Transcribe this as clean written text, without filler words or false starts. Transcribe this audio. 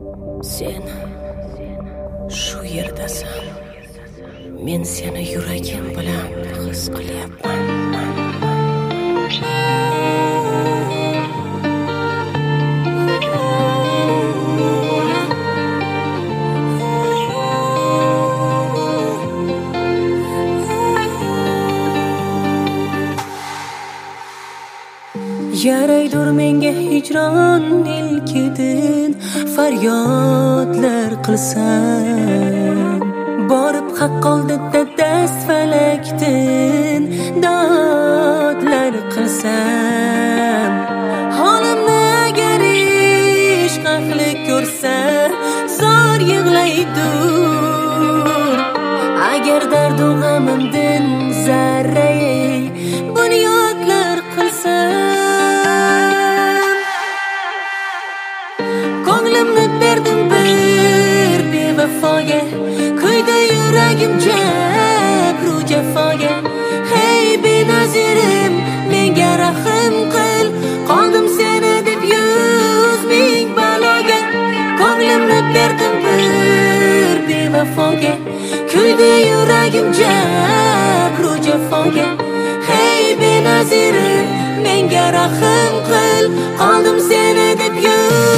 Sen shu yerdasan. Men seni yuragim bilan his qilyapman. Yaraydur menga hijron ilkidin faryodlar qilsam, borib haq oldida dast falakdin dodlar qilsam, holimni agar ishq ahli ko'rsa zor yig'laydur. Agar dardu g'amimdin zarraye bunyodlar qilsam, ko'nglimni berdim bir bevafoga, kuyda yuragim jabru jafoga. Hey benazirim, menga rahm qil, qoldim seni deb 100 ming baloga. Ko'nglimni berdim bir bevafoga, kuyda yuragim jabru jafoga. Hey benazirim, menga rahm qil, qoldim seni deb